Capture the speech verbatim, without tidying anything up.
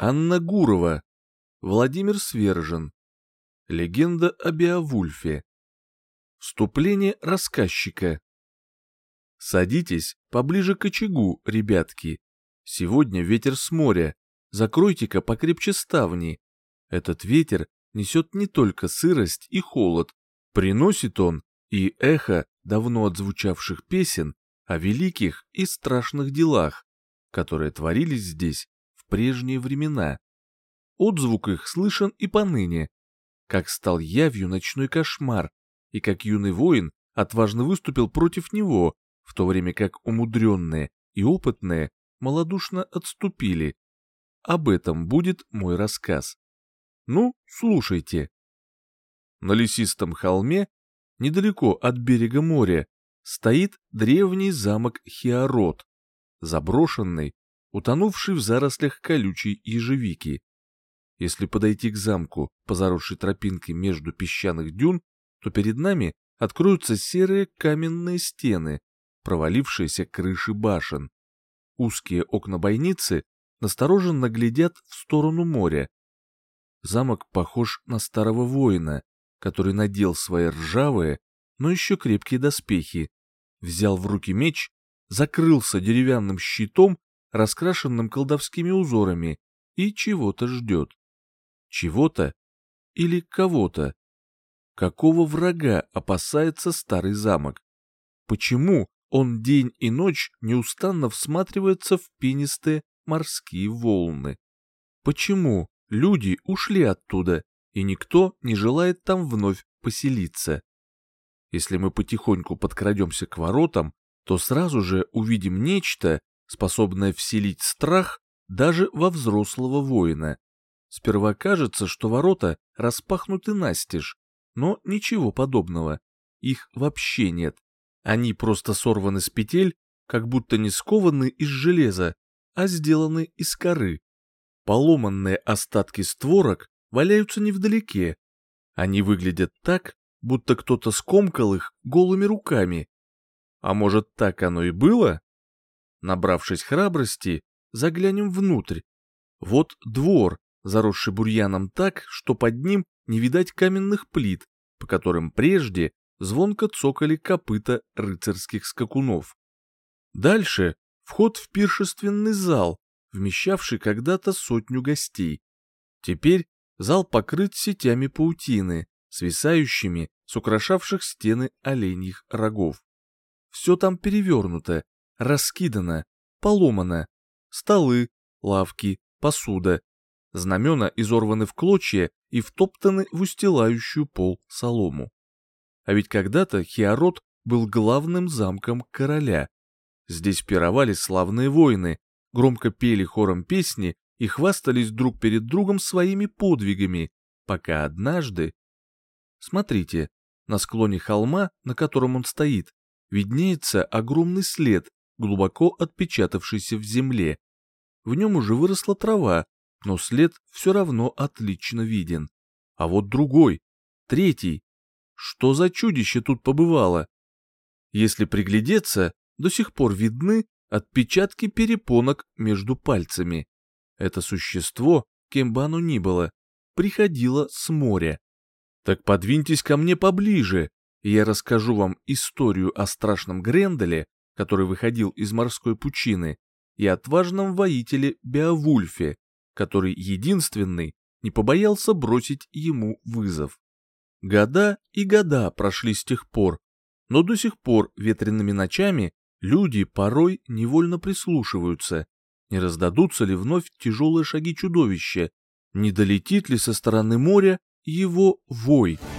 Анна Гурова, Владимир Свержен. Легенда о Беовульфе. Вступление рассказчика. Садитесь поближе к очагу, ребятки. Сегодня ветер с моря. Закройте-ка покрепче ставни. Этот ветер несет не только сырость и холод. Приносит он и эхо давно отзвучавших песен о великих и страшных делах, которые творились здесь в прежние времена. Отзвук их слышен и поныне, как стал явью ночной кошмар, и как юный воин отважно выступил против него, в то время как умудренные и опытные малодушно отступили. Об этом будет мой рассказ. Ну, слушайте. На лесистом холме, недалеко от берега моря, стоит древний замок Хиарот, заброшенный, утонувший в зарослях колючей ежевики. Если подойти к замку по заросшей тропинке между песчаных дюн, то перед нами откроются серые каменные стены, провалившиеся крыши башен. Узкие окна бойницы настороженно глядят в сторону моря. Замок похож на старого воина, который надел свои ржавые, но еще крепкие доспехи, взял в руки меч, закрылся деревянным щитом, раскрашенным колдовскими узорами, и чего-то ждет. Чего-то или кого-то? Какого врага опасается старый замок? Почему он день и ночь неустанно всматривается в пенистые морские волны? Почему люди ушли оттуда, и никто не желает там вновь поселиться? Если мы потихоньку подкрадемся к воротам, то сразу же увидим нечто, способное вселить страх даже во взрослого воина. Сперва кажется, что ворота распахнуты настежь, но ничего подобного. Их вообще нет. Они просто сорваны с петель, как будто не скованы из железа, а сделаны из коры. Поломанные остатки створок валяются невдалеке. Они выглядят так, будто кто-то скомкал их голыми руками. А может, так оно и было? Набравшись храбрости, заглянем внутрь. Вот двор, заросший бурьяном так, что под ним не видать каменных плит, по которым прежде звонко цокали копыта рыцарских скакунов. Дальше вход в пиршественный зал, вмещавший когда-то сотню гостей. Теперь зал покрыт сетями паутины, свисающими с украшавших стены оленьих рогов. Все там перевернуто, раскидано, поломано. Столы, лавки, посуда. Знамена изорваны в клочья и втоптаны в устилающую пол солому. А ведь когда-то Хиарот был главным замком короля. Здесь пировали славные воины, громко пели хором песни и хвастались друг перед другом своими подвигами, пока однажды... Смотрите, на склоне холма, на котором он стоит, виднеется огромный след, глубоко отпечатавшийся в земле. В нем уже выросла трава, но след все равно отлично виден. А вот другой, третий. Что за чудище тут побывало? Если приглядеться, до сих пор видны отпечатки перепонок между пальцами. Это существо, кем бы оно ни было, приходило с моря. Так подвиньтесь ко мне поближе, и я расскажу вам историю о страшном Гренделе, который выходил из морской пучины, и отважном воителе Беовульфе, который единственный не побоялся бросить ему вызов. Года и года прошли с тех пор, но до сих пор ветреными ночами люди порой невольно прислушиваются, не раздадутся ли вновь тяжелые шаги чудовища, не долетит ли со стороны моря его вой.